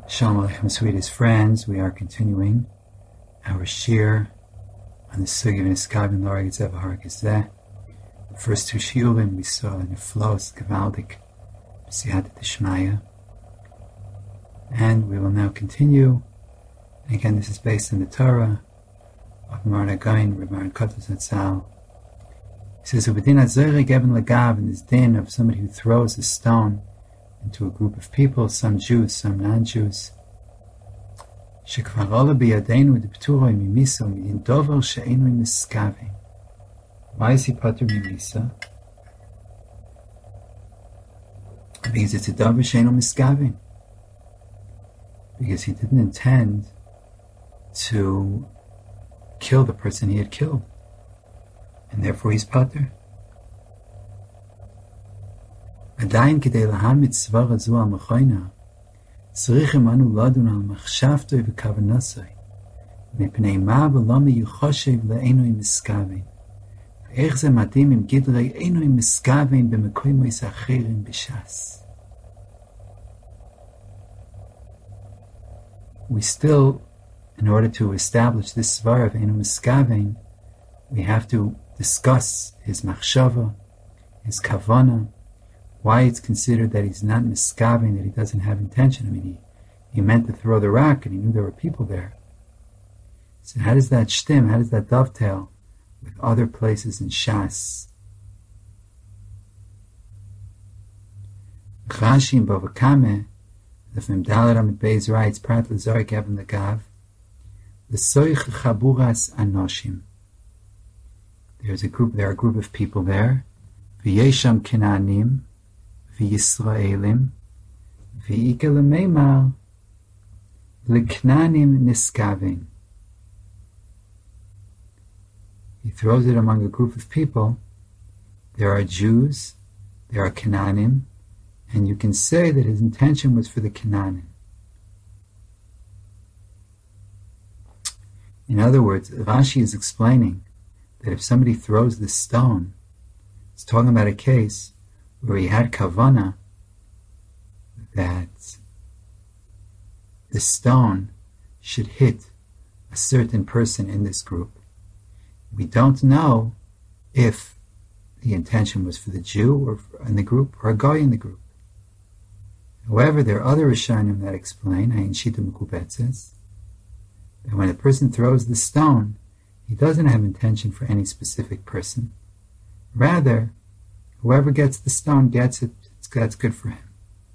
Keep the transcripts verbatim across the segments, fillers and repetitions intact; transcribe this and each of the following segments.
Shalom Aleichem, sweetest friends. We are continuing our shir on the Sugi of Niskavin Loreg Etzev Hargizeh. The first two shiurim we saw in the flows Gavaldik B'siyata Dishmaya, and we will now continue. And again, this is based on the Torah of Maran Again, Reb Maran Kotos Zatzal. He says, "Ubedin Azoreg Eben Lagav," in this din of somebody who throws a stone into a group of people, some Jews, some non-Jews. Shekvar ola biyadenu depturo mimisa midin dover she'enu miskaven. Why is he patur mimisa? Because it's a dover she'enu miskaven. Because he didn't intend to kill the person he had killed, and therefore he's patur. עדיין כדי להעמיד סברה זו על מכוינה, צריכים אנו לדון על מחשבתו וכוונתו, מפני מה ולמה יחושב לאינוי מסכוון, ואיך זה מתאים עם גדרי אינוי מסכוון במקומות אחרים בש"ס. We still, in order to establish this svara of Einu Miskaven, we have to discuss his machshava, his kavana, why it's considered that he's not miskaven, that he doesn't have intention. I mean, he, he meant to throw the rock and he knew there were people there. So how does that shtim, how does that dovetail with other places in Shas? Rashi in Bava Kama, the Femdalet Amid Beis writes, Prat L'Zorik Even Lagav, L'Soich Chaburas Anoshim. There's a group, there are a group of people there, V'yesham Kenanim, V'Yisraelim, V'Ika L'Meimar, L'Knanim Niskaven. He throws it among a group of people. There are Jews, there are Kenanim, and you can say that his intention was for the Kenanim. In other words, Rashi is explaining that if somebody throws this stone, it's talking about a case where he had kavana that the stone should hit a certain person in this group. We don't know if the intention was for the Jew or in the group or a guy in the group. However, there are other Rishonim that explain, Ayin Shita Mekubetzes, that when a person throws the stone, he doesn't have intention for any specific person. Rather, whoever gets the stone gets it, that's good for him.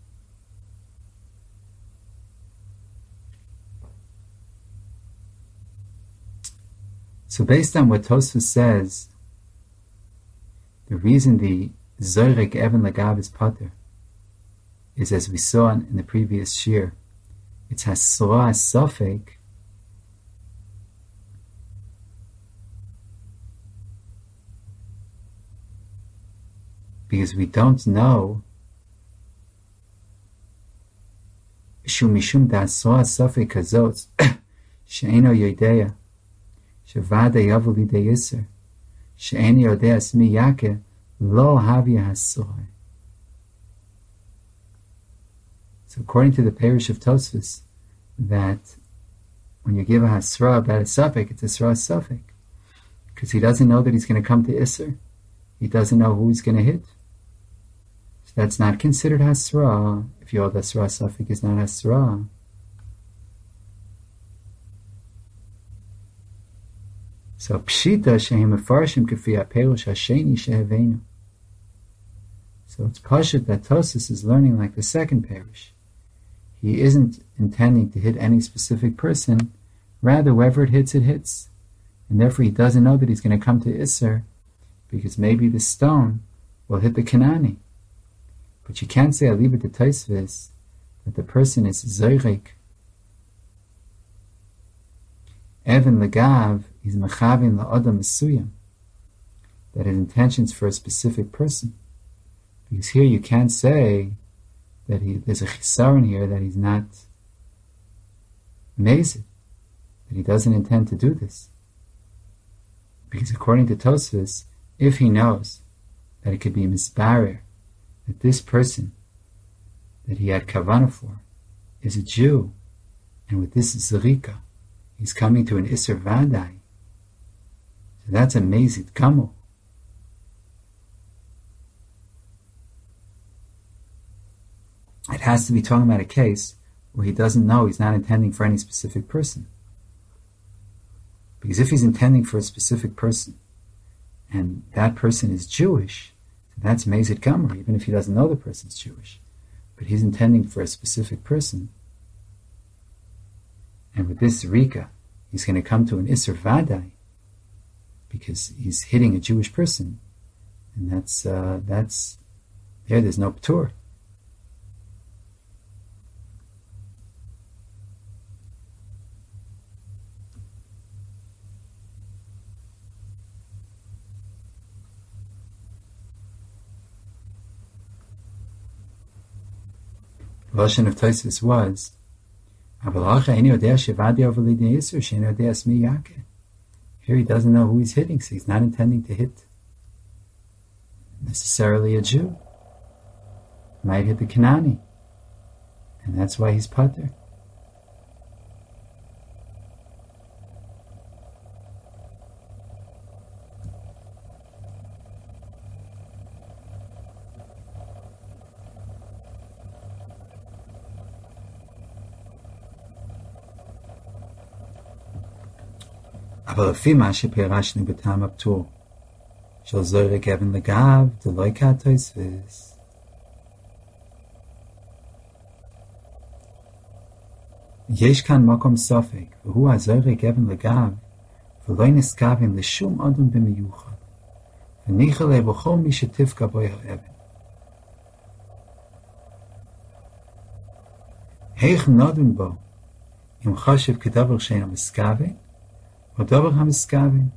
So based on what Tosfos says, the reason the Zorek Even Lagav is pater is, as we saw in, in the previous shir, it's Hasra Sofek, because we don't know Shu Mishum Da'asra Sofek Kazot She'eno Yodeya Shevada Yavu Lidei Yisr She'eni Yodea Smi Yake Lo Havya Hasra. So according to the parish of Tosfos, that when you give a Hasra about a Sofek, it's a Hasra Sofek, because he doesn't know that he's going to come to Isser. He doesn't know who he's going to hit. So that's not considered Hasra. If your Hasra Safik is not Hasra. So Pshita Shehem Mefarshim Kafi Aperush Hasheni Shehevenu. So it's Pashut that Tosfos is learning like the second parish. He isn't intending to hit any specific person. Rather, whoever it hits, it hits. And therefore he doesn't know that he's going to come to Isser, because maybe the stone will hit the Kanani. But you can't say, I'll leave it to Tosfos, that the person is Zorek Even Lagav is Mechavin La'odam Mesuyam, that his intention's for a specific person. Because here you can't say that he, there's a chisaron here that he's not mazed, that he doesn't intend to do this. Because according to Tosfos, if he knows that it could be misbarer, that this person that he had kavanah for is a Jew And with this Zerika, he's coming to an Isser Vadai. So that's a Mezid Kamel. It has to be talking about a case where he doesn't know, he's not intending for any specific person. Because if he's intending for a specific person, and that person is Jewish, that's Mezid Kamel, even if he doesn't know the person's Jewish. But he's intending for a specific person. And with this Rika, he's going to come to an Isser Vadai, because he's hitting a Jewish person. And that's, uh, that's, there, there's no P'tur. The Lashon of Tosfos was, here he doesn't know who he's hitting, so he's not intending to hit necessarily a Jew. He might hit the Kanani, and that's why he's pater. אבל לפי מה שפירשנו בטעם הפטור של זורק אבן לגב, דלוי כתוספות. יש כאן מקום ספק, והוא הזורק אבן לגב, ולא נזכוון לשום אדם במיוחד, וניחא בכל מי שתפגע בו האבן. איך נדון בו, אם חשב כדבר שאינו מסכוון, Or Dover HaMiskavin.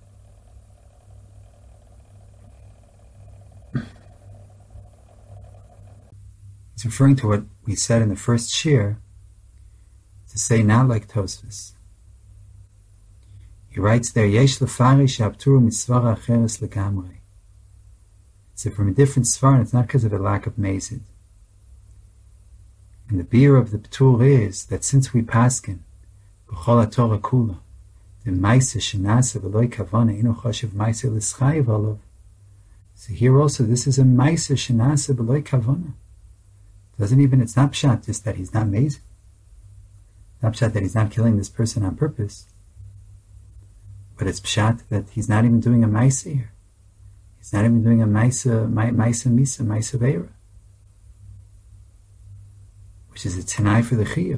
He's referring to what we said in the first shir, to say not like Tosfos. He writes there, Yesh lefarish ha'aptur mitzvara acheres legamrei. So from a different svar, and it's not because of a lack of mezid. And the beer of the ptur is that since we paskin, b'chol haTorah kula, the Maisa Shenasa V'loi Kavana Ino Choshev Maisa L'Schayev Olav. So here also, this is a Maisa Shenasa V'loi Kavana. Doesn't even, it's not pshat just that he's not amazing. Not pshat that he's not killing this person on purpose. But it's pshat that he's not even doing a Maisa here. He's not even doing a Maisa, Maisa Misa, Maisa Veira. Which is a Tanai for the Chiyuv.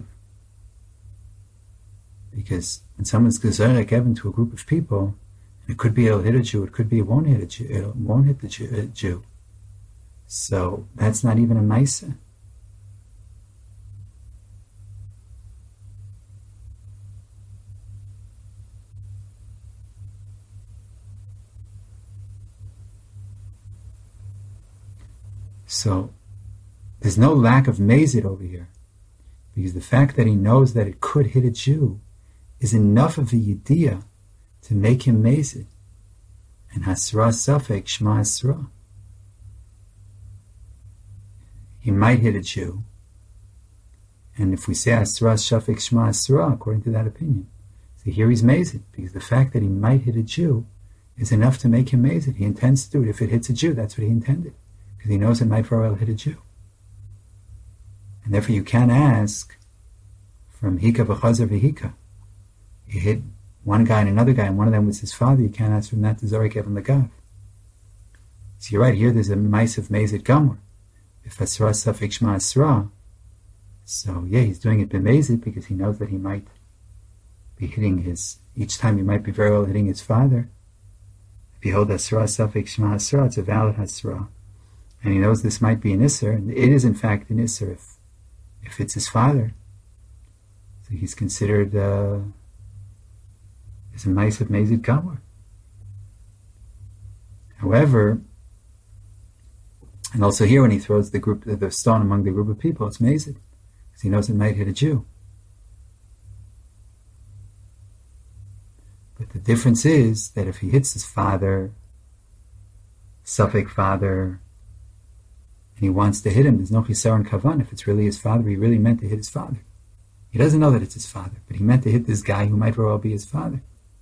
Because when someone's gezerek even to a group of people, and it could be it'll hit a Jew, it could be it won't hit a Jew, it won't hit the Jew, a Jew. So that's not even a Maisa. So there's no lack of mazid over here, because the fact that he knows that it could hit a Jew is enough of a yediyah to make him mazid. And hasra safek shema hasra. He might hit a Jew, and if we say hasra safek shema hasra, according to that opinion, so here he's mazid, because the fact that he might hit a Jew is enough to make him mazid. He intends to do it. If it hits a Jew, that's what he intended, because he knows it might very well hit a Jew. And therefore you can't ask from hika v'chazer v'hika. You hit one guy and another guy, and one of them was his father. You can't ask from that to Zorik Evan Lagav. So you're right, here there's a mice of Mezid Gamor. If Asra Safik Shema Asra, so yeah, he's doing it b'Mezid because he knows that he might be hitting his, each time he might be very well hitting his father. If you hold Asra Safik Shema Asra, it's a valid Asra. And he knows this might be an Isser, and it is in fact an Isser if, if it's his father. So he's considered uh, as a mice of Mezid Gamor. However, and also here when he throws the group, the stone among the group of people, it's Mezid, because he knows it might hit a Jew. But the difference is that if he hits his father, Suffolk father, and he wants to hit him, there's no Chisar and Kavan. If it's really his father, he really meant to hit his father. He doesn't know that it's his father, but he meant to hit this guy who might very well be his father.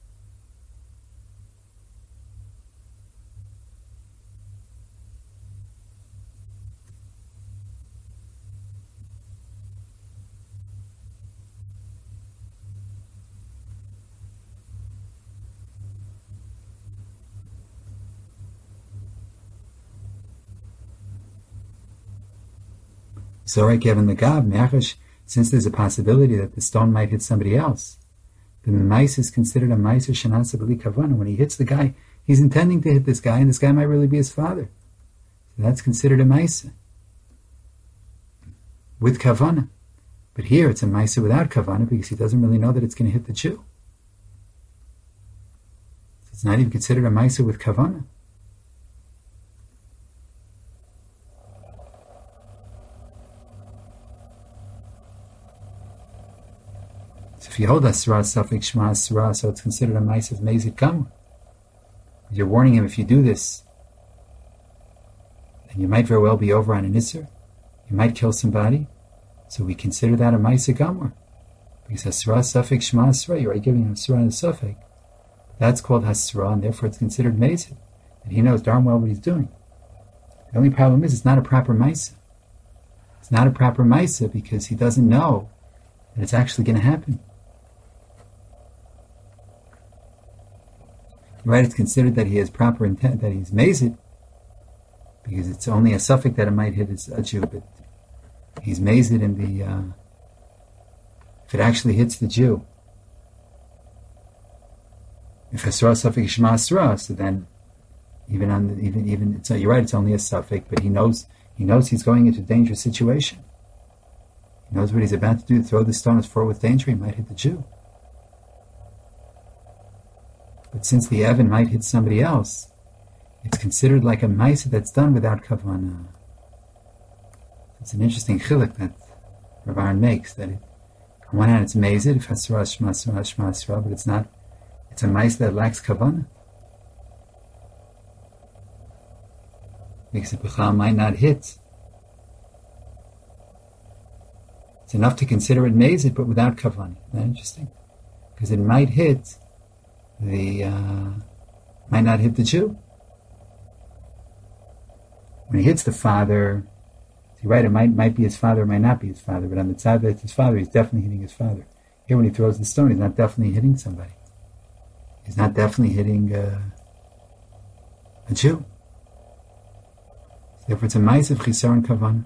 Zorek Evan Lagav, Me'achash, since there's a possibility that the stone might hit somebody else, then the mice is considered a mice shenasa b'li kavana. When he hits the guy, he's intending to hit this guy, and this guy might really be his father. So that's considered a mice with kavana. But here it's a mice without kavana because he doesn't really know that it's going to hit the Jew. So it's not even considered a mice with kavana. If you hold Asra, Safik Shema Asra, so it's considered a mice of Mezid Gamur. You're warning him, if you do this, then you might very well be over on an Isser. You might kill somebody. So we consider that a mice of Gamur. Because Asra, Safik Shema Asra, you're already giving him Asra and a Safik. That's called Asra, and therefore it's considered Mezid. And he knows darn well what he's doing. The only problem is it's not a proper mice. It's not a proper mice because he doesn't know that it's actually going to happen. Right, it's considered that he has proper intent, that he's mazid, because it's only a suffix that it might hit a Jew, but he's mazid in the, uh, if it actually hits the Jew. If Asra suffix Shema Asra, so then even on the, even even it's, you're right, it's only a suffix, but he knows he knows he's going into a dangerous situation. He knows what he's about to do. Throw the stone as far with danger, he might hit the Jew. But since the Evan might hit somebody else, it's considered like a Maisa that's done without Kavanah. It's an interesting chiluk that Rav Aaron makes, that it, on one hand it's Mezid, if Hasra, Shema, Shema, Shema, Shema, but it's not, it's a Maisa that lacks Kavanah. Because the Bechal might not hit. It's enough to consider it Mezid, but without Kavanah. Isn't that interesting? Because it might hit the uh, might not hit the Jew. When he hits the father, you're right, it might might be his father, it might not be his father, but on the side that it's his father, he's definitely hitting his father. Here when he throws the stone, he's not definitely hitting somebody. He's not definitely hitting uh, a Jew. Therefore it's a mice of Chisar and Kavanah.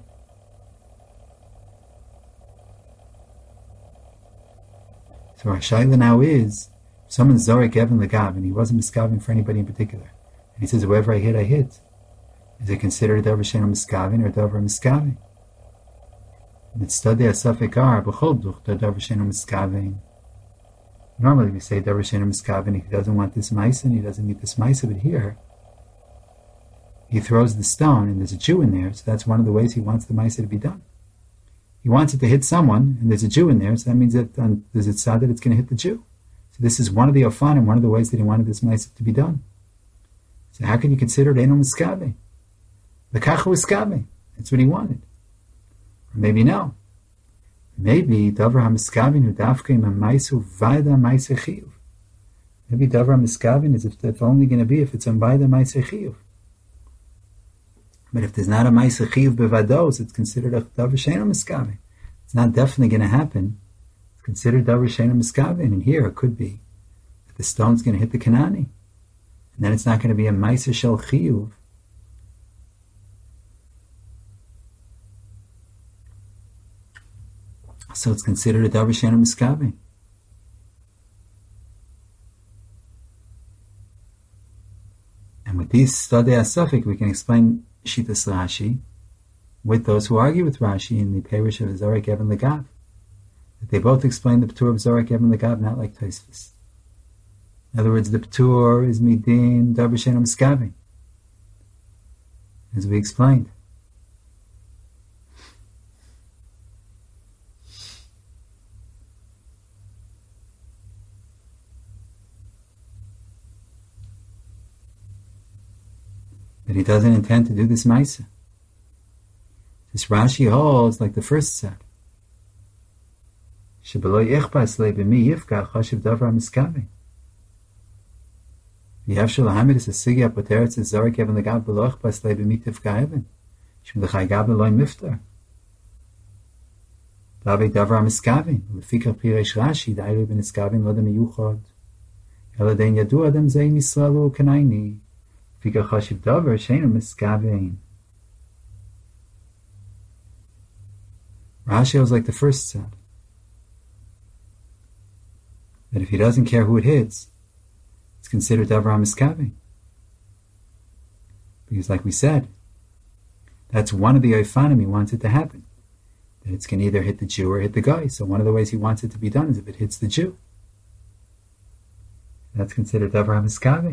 So our shaila now is, someone's Zorek Evan Lagav, and he wasn't miskaving for anybody in particular. And he says, whoever I hit, I hit. Is it considered a Dover Sheno miskaving or Dover miskaving? And it's study a Safek Ar, B'chol Duch, the Dover Sheno miskaving. Normally we say Dover Sheno miskaving, if he doesn't want this mice and he doesn't need this mice, but here, he throws the stone and there's a Jew in there, so that's one of the ways he wants the mice to be done. He wants it to hit someone, and there's a Jew in there, so that means that um, there's a tzad that it's going to hit the Jew. This is one of the ofanim, one of the ways that he wanted this ma'aseh to be done. So how can you consider it eno miskabe? The kachu miskabe. That's what he wanted. Or maybe no. Maybe davar hamiskabin hu dafka im ma'asu vayda ma'aseh chiyuv. Maybe davar hamiskabin is if it's only going to be if it's on vayda ma'aseh chiyuv. But if there's not a ma'aseh chiyuv bevados, it's considered a davar she'eno miskabe. It's not definitely going to happen. Consider davar she'eno miskavin, and here it could be that the stone's going to hit the Kanani, and then it's not going to be a ma'aser shel chiyuv. So it's considered a davar she'eno miskavin. And with these stadei asafik, we can explain Shitas Rashi with those who argue with Rashi in the parish of Zorek Evan Lagav. That they both explain the P'tur of Zorek Evan Lagav, not like Tosfos. In other words, the P'tur is midin davar she'eno miskavin, as we explained. But he doesn't intend to do this Maisa. This Rashi holds like the first set. שבלא יכפס לי במי יפגע חשיב דבר מסכבי. ויאפשר להעמיד את הסוגיה הפותרת את זורק אבן לגב בלא יכפס לי במי תפגע אבן. שמלכי גב אלוהים מפטר. דבי דבר המסכבי, ולפי כך פירש רש"י, דאירי בנסכבים לא דם מיוחד. אלא דין ידוע אדם זה עם ישראל הוא כנעני. לפי כך חשיב דבר שאינו מסכבים. Rashi was like the first said. That if he doesn't care who it hits, it's considered davar miskavi. Because like we said, that's one of the oifanim he wants it to happen. That it's going to either hit the Jew or hit the guy. So one of the ways he wants it to be done is if it hits the Jew. That's considered davar miskavi.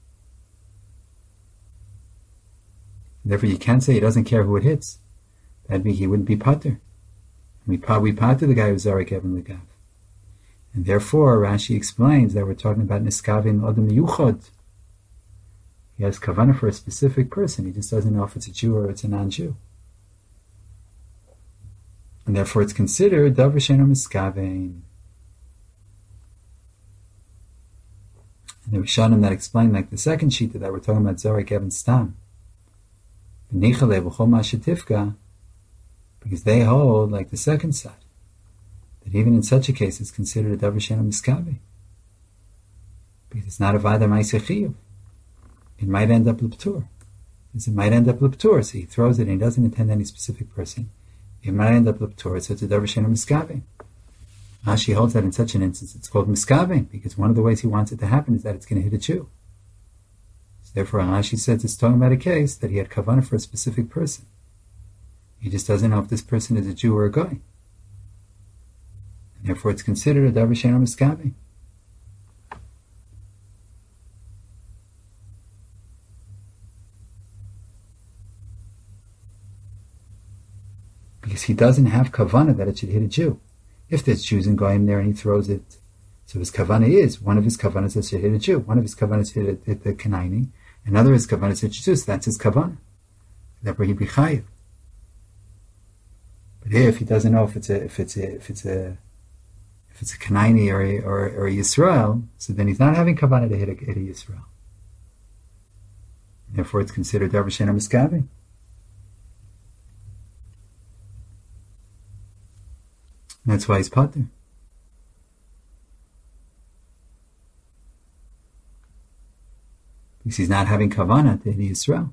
Therefore you can't say he doesn't care who it hits. That'd be he wouldn't be pater. We we pater the guy who's zarek even legav. And therefore Rashi explains that we're talking about niskavim adam yuchad. He has kavanah for a specific person. He just doesn't know if it's a Jew or it's a non-Jew. And therefore it's considered davar she'eino miskavim. And the Rishonim that explain like the second sheet that we're talking about zarek even stam. V'nichale v'chol ma shetifka. Because they hold, like the second side, that even in such a case it's considered a davar she'eino miskavi. Because it's not a vada ma'aseh chiyuv. It might end up l'ptur. It might end up l'ptur, so he throws it and he doesn't intend any specific person. It might end up l'ptur, so it's a davar she'eino miskavi. Rashi holds that in such an instance it's called miskavi, because one of the ways he wants it to happen is that it's going to hit a Jew. So therefore Rashi says it's talking about a case that he had kavanah for a specific person. He just doesn't know if this person is a Jew or a guy. And therefore it's considered a davar she'eino miskavi. Because he doesn't have kavanah that it should hit a Jew. If there's Jews and goyim there and he throws it, so his kavanah is, one of his kavanahs that should hit a Jew, one of his kavanahs hit, hit the Kanaini, another of his kavanahs hit Jews, so that's his kavanah. Therefore he'd be chayiv. But here, if he doesn't know if it's a if it's a if it's a if it's a Kanaini or a, or, or a Yisrael, so then he's not having kavanah to hit a, hit a Yisrael. And therefore, it's considered davar she'eino miskavi. That's why he's pater. Because he's not having kavanah to hit a Yisrael.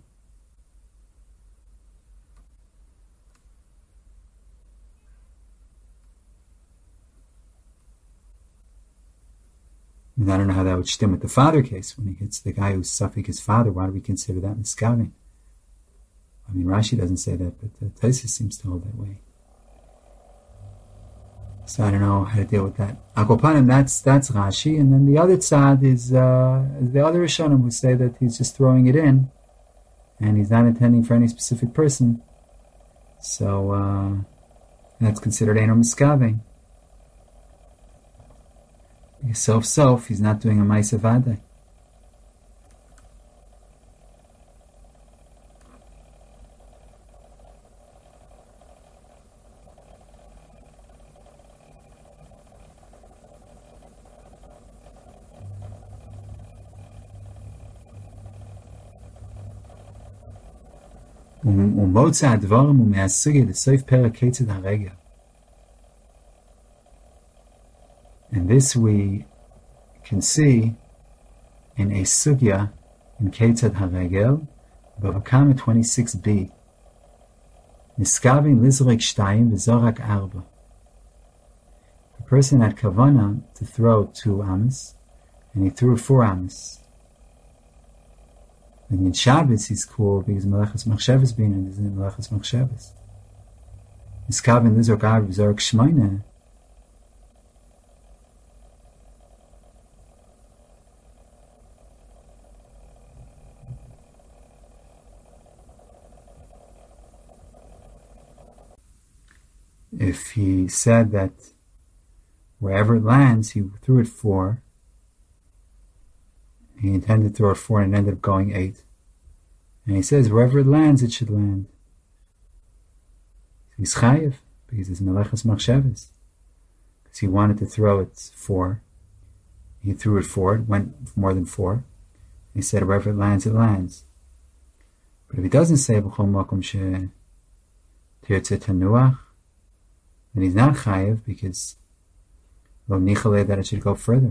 And I don't know how that would stem with the father case. When he hits the guy who's suffering his father, why do we consider that miskavi? I mean, Rashi doesn't say that, but the Tosfos seems to hold that way. So I don't know how to deal with that. Akopanim, that's that's Rashi, and then the other tzad is uh, the other Rishonim who say that he's just throwing it in, and he's not intending for any specific person. So uh, that's considered eino miskavi. Self-self, he's not doing a ma'aseh vadai. ומוצא הדברים הוא מהסוגיה לסוף פרק כיצד הרגל. And this we can see in a sugya in Ketzad HaRegel, Bavakama twenty-six b. Niskavin lizrek shtayim v'zorak arba. The person had kavana to throw two amas, and he threw four amas. And in Shabbos he's called because Melechas Machshavas being and is in Melechas Machshavas. Niskavin lizrek arba v'zorak shmoina. If he said that wherever it lands, he threw it four, he intended to throw it four and it ended up going eight. And he says wherever it lands, it should land. He's chayiv, because it's melechas machshavas. because he wanted to throw it four. He threw it four, it went more than four. He said wherever it lands, it lands. But if he doesn't say b'chol makom she tirtzeh tanuach, then he's not chayiv because lo nichale that it should go further.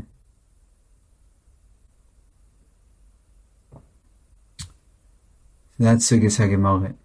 So that's sugis hagemoret.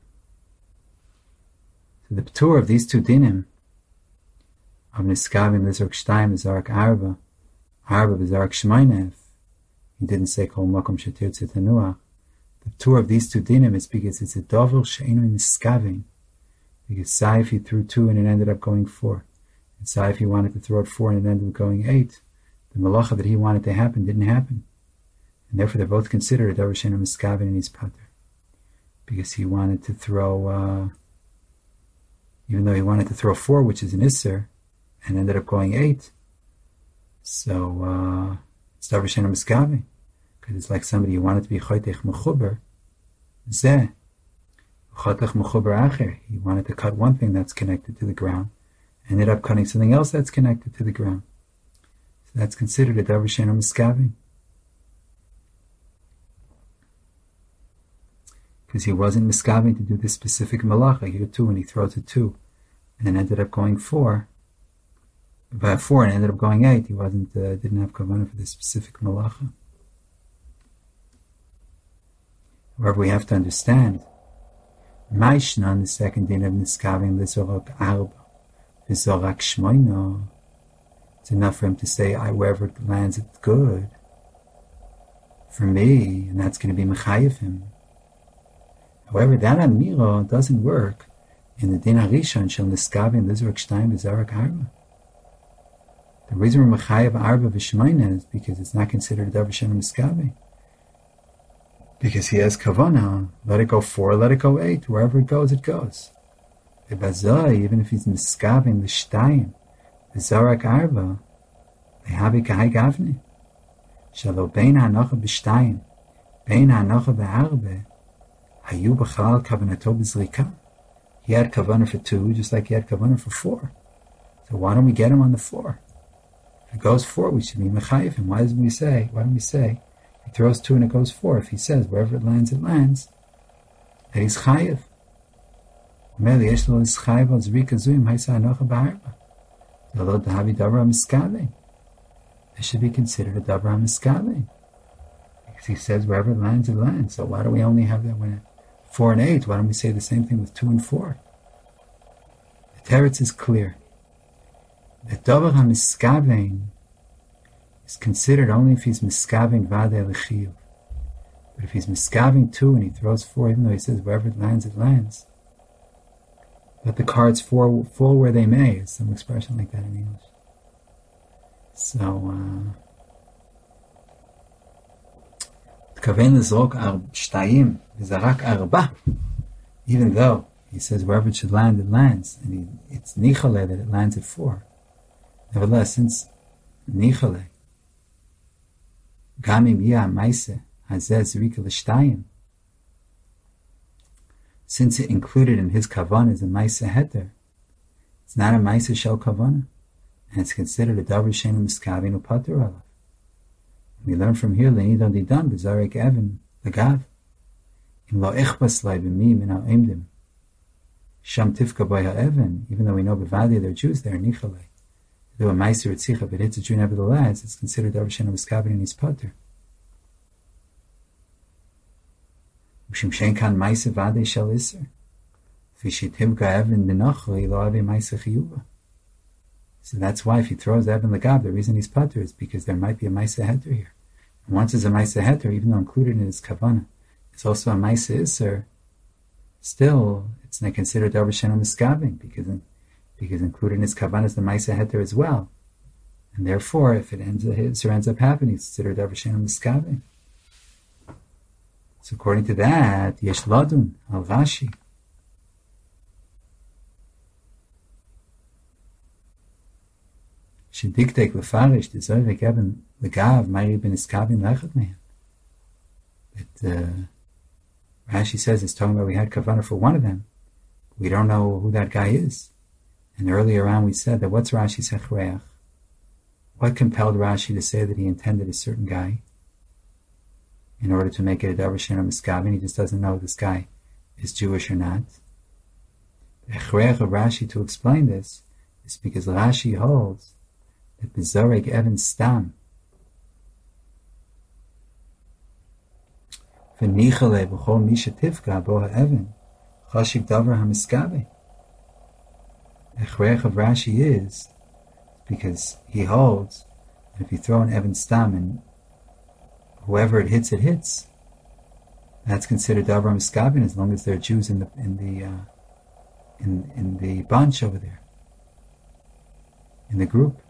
So the p'tur of these two dinim of niskavim lizark shtayim v'zarak arba, arba v'zarak shmaynev, he didn't say kol makom she tirtzeh tanuach. The p'tur of these two dinim is because it's a dovel she'enu niskavim. Because say if he threw two and it ended up going four, and say if he wanted to throw it four and it ended up going eight, the malacha that he wanted to happen didn't happen, and therefore they're both considered a dovel she'enu niskavim in his pater. Because he wanted to throw, uh, even though he wanted to throw four, which is an isser, and ended up going eight, so uh, it's dovel she'enu niskavim. Because it's like somebody who wanted to be chotech mechuber, zeh, chotech mechuber acher. He wanted to cut one thing that's connected to the ground, ended up cutting something else that's connected to the ground. So that's considered a dovel she'enu niskavim. Because he wasn't miskaving to do this specific malacha. He did two and he throws it two, and then ended up going four. By four and ended up going eight. He wasn't uh, didn't have kavanah for this specific malacha. However, we have to understand, Maishnan, the second din of niskavim l'zorak arba, v'zorak shmoino. It's enough for him to say, I wherever it lands, it's good for me, and that's going to be mechayev him. However, that amira doesn't work in the din harishon shel niskavim l'zorak shtayim v'zorak arba. The reason we're mechayev arba v'shmoino is because it's not considered a dovel she'enu niskavim. Because he has kavanah, let it go four, let it go eight, wherever it goes, it goes. Even if he's miskavim the shtayim, the zarak arba, they have a kahai gavni. Shalo bein ha'anocha b'shtayim, bein ha'anocha b'arba, hayu b'chal kavanato b'zrika. He had kavanah for two, just like he had kavanah for four. So why don't we get him on the four? If it goes four, we should be mechayiv him. Why doesn't we say? Why don't we say? He throws two and it goes four. If he says wherever it lands, it lands, that he's chayiv. It should be considered a davar miskale. Because he says wherever it lands, it lands. So why do we only have that when it, four and eight? Why don't we say the same thing with two and four? The teretz is clear. The davar hamiskavein is considered only if he's miskaving vadei l'chiyuv. But if he's miskaving two and he throws four, even though he says wherever it lands, it lands, let the cards fall, fall where they may, is some expression like that in English. So, tkaven l'zrok shtayim v'zarak arba, even though he says wherever it should land, it lands, and he, it's nichale that it lands at four. Nevertheless, since nichale, Gamim yah maise hazeh zrika l'shtayim, since it included in his kavanah is a maise heter, it's not a maise shel kavanah, and it's considered a davar she'enu miskavin upater alav. We learn from here le'nidon didan b'zarek even l'gav im lo ichbas lai b'mi min ha'imdim sham tifka by ha'even. Even though we know b'vadi they're Jews, they're nichalei. Do a meiser etzicha, but it's a Jew nevertheless. It's considered davar she'enu miskavin in his pater. Ushim shein kan meise vade shel iser, v'shitim ka'evin b'nachli lo ave meise chiyuva. So that's why if he throws Evan Lagav, the reason he's pater is because there might be a Maisa Heter here. And once there's a Maisa Heter, even though included in his Kavanah, it's also a Maisa Isser, still, it's not considered Davar She'enu Miskavin, because, because included in his Kavanah is the Maisa Heter as well. And therefore, if it ends, Isser ends up happening, it's considered Davar She'enu Miskavin. So according to that, Yesh Ladun, Al Rashi, should dictate lefarish the zoyvek even legav mayri ben iskavin lechet mehem. But uh, Rashi says it's talking about we had kavanah for one of them. We don't know who that guy is. And earlier on we said that what's Rashi's hechreach? What compelled Rashi to say that he intended a certain guy in order to make it a davar she'eino miskabin? He just doesn't know if this guy is Jewish or not. The echrech of Rashi to explain this is because Rashi holds that bezoreg even stam v'nichale b'chol misha tifka bo ha'even chashiv davar hamiskabe. The echrech of Rashi is because he holds that if you throw an even stam and whoever it hits, it hits, that's considered davar miskabin as long as there are Jews in the in the uh, in in the bunch over there, in the group.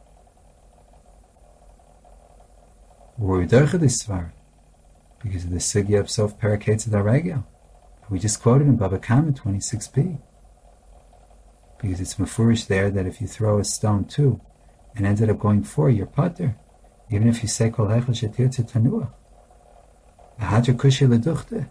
Because of the sugya of Sof Paraketz Darregel. We just quoted in Baba Kama twenty-six b. Because it's mafurish there that if you throw a stone two and ended up going four, you're pater. Even if you say Kol Hechel Shetirtze Tanuach. Ahadra Kushi Leduchte.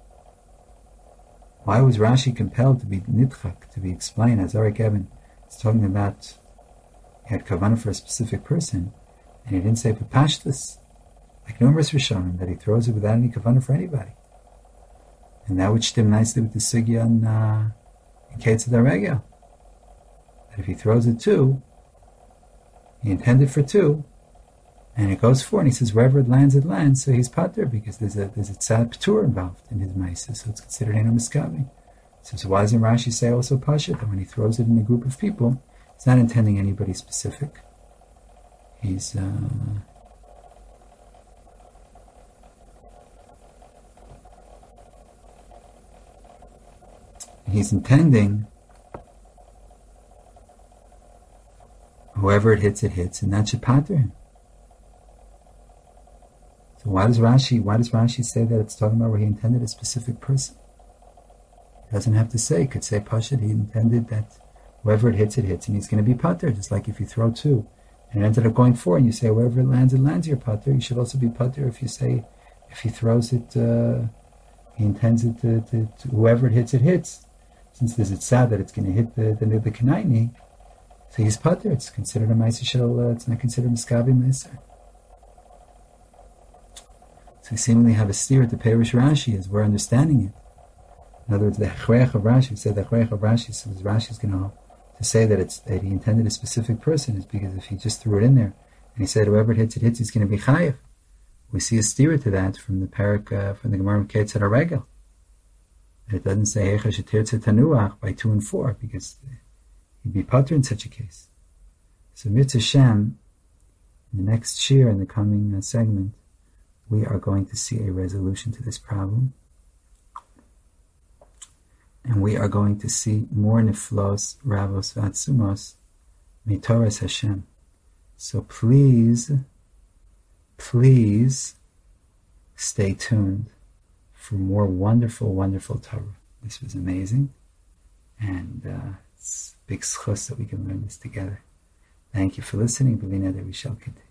Why was Rashi compelled to be nitchak, to be explained, as Arik Eben is talking about, he had kavanah for a specific person, and he didn't say Pepashtus, like numerous Rishonim, that he throws it without any kavanah for anybody. And that would stem nicely with the sugya in, uh, in Ketz Darregel. That if he throws it two, he intended for two, and it goes four, and he says wherever it lands, it lands, so he's pater, because there's a there's a tzad p'tur involved in his ma'isa, so it's considered eino miskabi. So, so why doesn't Rashi say also pasha, that when he throws it in a group of people, he's not intending anybody specific. He's uh, he's intending whoever it hits, it hits, and that should pater him. So why does Rashi why does Rashi say that it's talking about where he intended a specific person? He doesn't have to say. He could say Pashad, he intended that wherever it hits, it hits, and he's going to be pater. Just like if you throw two and it ended up going four, and you say wherever it lands, it lands, you're pater. You should also be pater if you say if he throws it, uh, he intends it to, to, to whoever it hits, it hits. Since there's it's sad that it's going to hit the the, the Kanaini, so he's pater. It's considered a ma'aser shel. Uh, it's not considered miskabi ma'aser. So we seemingly have a steer at the Perish Rashi as we're understanding it. In other words, the Echrech of Rashi, we said the Echrech of Rashi, so Rashi is going to to say that it's that he intended a specific person is because if he just threw it in there and he said whoever it hits, it hits, he's going to be chayiv. We see a steer to that from the parak uh, from the Gemara of Ketz Darregel. It doesn't say Hecha Shetirtze Tanuach by two and four because he'd be pater in such a case. So Mitzvah Shem, in the next shir in the coming uh, segment, we are going to see a resolution to this problem. And we are going to see more niflos, ravos, vatsumos, mitoras Hashem. So please, please stay tuned for more wonderful, wonderful Torah. This was amazing. And uh, it's a big schus that we can learn this together. Thank you for listening. B'li neder we shall continue.